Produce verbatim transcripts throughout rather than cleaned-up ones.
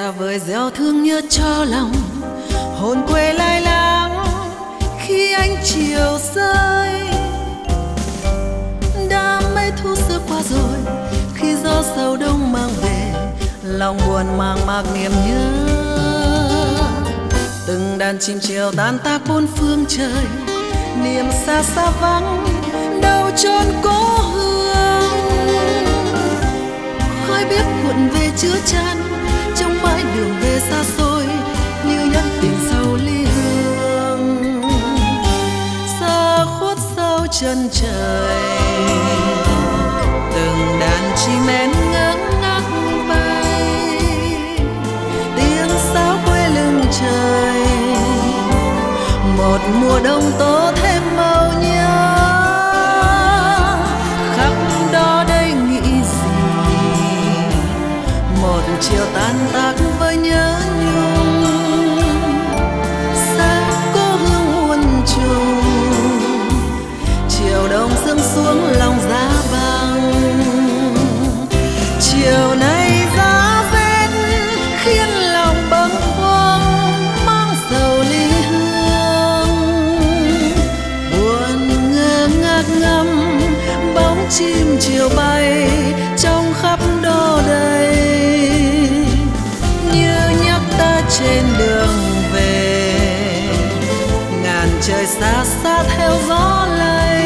xa vời gieo thương nhớ cho lòng, hồn quê lai láng khi ánh chiều rơi. Đã mấy thu xưa qua rồi, khi gió sầu đông mang về, lòng buồn mang mạc niềm nhớ. Từng đàn chim chiều tan tác bốn phương trời, niềm xa xa vắng đâu chốn cố hương. Khói bếp cuộn về chứa chan trong bãi đường về xa xôi, như nhắn tình sâu ly hương. Xa khuất sau chân trời, từng đàn chim én ngơ ngác bay, tiếng sáo quê lưng trời. Một mùa đông tố thêm màu nhớ, khắc đó đây nghĩ gì? Một chiều tan tác với nhớ nhung, xa cố hương muôn trùng. Chiều đông sương xuống lòng giá băng, chiều nay giá rét khiến lòng bâng khuâng mang sầu ly hương. Buồn ngơ ngác ngắm bóng chim chiều bay trong khắp đô đây, như nhắc ta trên đường về. Ngàn trời xa xa theo gió lay,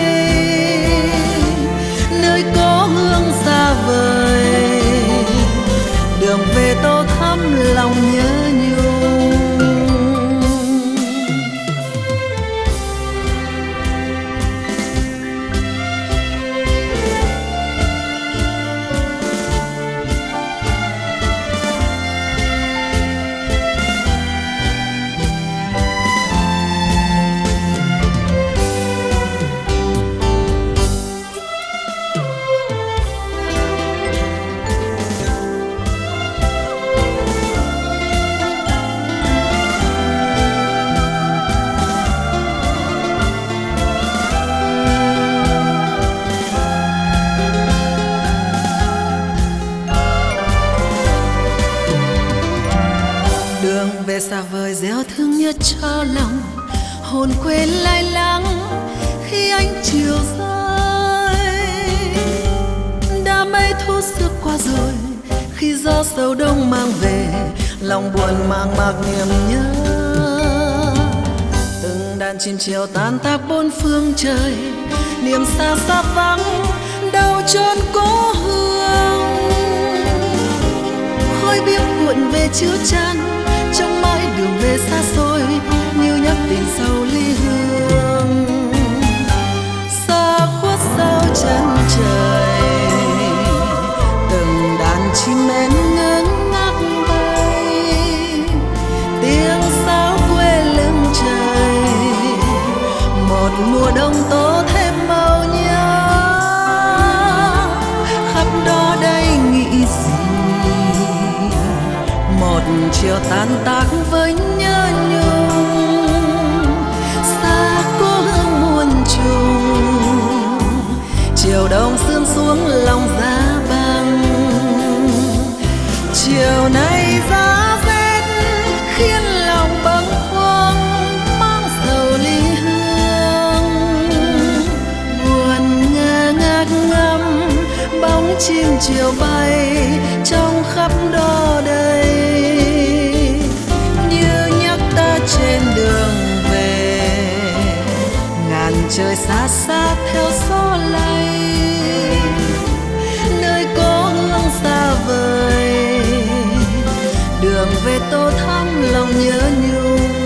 nơi cố hương xa vời, đường về tô thắm lòng nhớ nhung. Đường về xa vời gieo thương nhớ cho lòng, hồn quê lai láng khi ánh chiều rơi. Đã mấy thu xưa qua rồi, khi gió sầu đông mang về, lòng buồn mang mạc niềm nhớ. Từng đàn chim chiều tan tác bốn phương trời, niềm xa xa vắng đâu chốn cố hương. Khói bếp cuộn về chứa chan trong mãi đường về xa xôi, như nhắc tình sâu ly hương. Xa khuất sau chân trời, từng đàn chim én ngơ ngác bay, tiếng sáo quê lưng trời. Một mùa đông tố thêm màu nhớ, khắp đó đây nghĩ gì? Một chiều tan tác với nhớ nhung, xa cố hương muôn trùng. Chiều đông sương xuống lòng giá băng, chiều nay giá rét khiến lòng bâng khuâng mang sầu ly hương. Buồn ngơ ngác ngắm bóng chim chiều bay trong khắp đô đây, như nhắc ta trên đường về. Ngàn trời xa xa theo gió lay, nơi cố hương xa vời, đường về tô thắm lòng nhớ nhung.